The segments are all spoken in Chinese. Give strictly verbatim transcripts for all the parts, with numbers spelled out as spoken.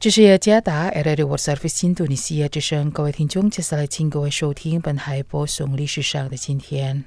这是雅加达 Radio World Service 印度尼西亚之声，各位听众，接下来请各位收听本台播送历史上的今天。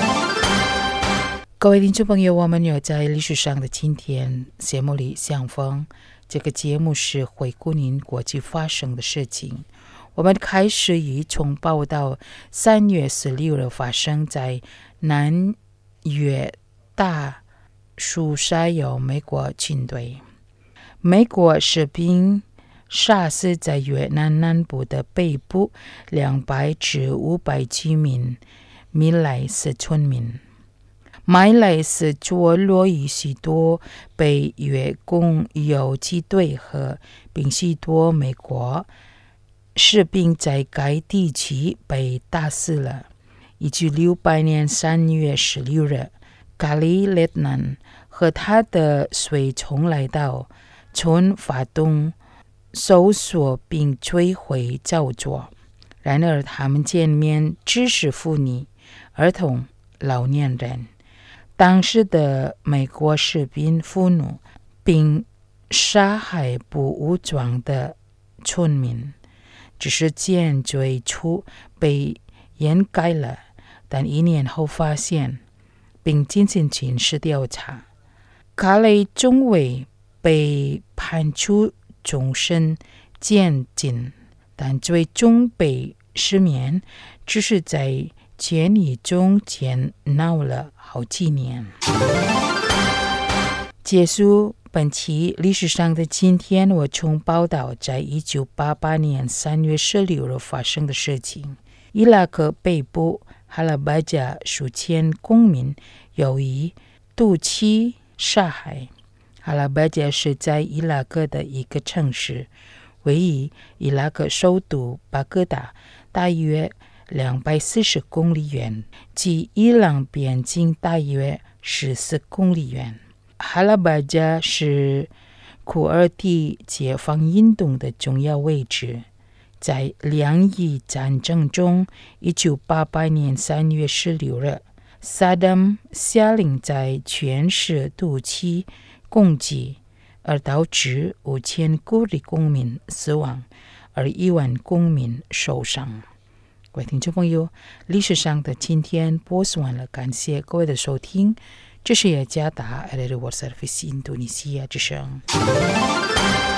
各位听众朋友，我们有在历史上的今天节目里相逢。这个节目是回顾您国际发生的事情。我们开始以从报道三月十六日发生在南约大屠杀有美国军队。美国士兵杀死在越南南部的北部两百至五百居民米莱斯村民。米莱斯坐落于许多被越共游击队和并许多美国士兵在该地区被打死了。一九六八年三月十六日，卡里列南和他的随从来到村发动搜索并摧毁造作，然而他们见面只是妇女、儿童、老年人。当时的美国士兵愤怒并杀害不武装的村民，只是见最初被掩盖了，但一年后发现并进行军事调查。卡雷中尉被判处终身监禁，但最终被赦免，只是在监狱中监闹了好几年。结束本期历史上的今天，我从报道在一九八八年三月十六日发生的事情。伊拉克北部哈拉巴加数千公民由于毒气杀害。哈拉巴加是在伊拉克的一个城市，位于伊拉克首都巴格达大约两百四十公里远，距伊朗边境大约十四公里远。哈拉巴加是库尔地解放运动的重要位置。在两伊战争中，一九八八年三月十六日，萨达姆下令在全市毒气攻击，而导致五千孤立公民死亡，而一万公民受伤。各位听众朋友，历史上的今天播送完了，感谢各位的收听。这是雅加达 Radio World Service 印度尼西亚之声。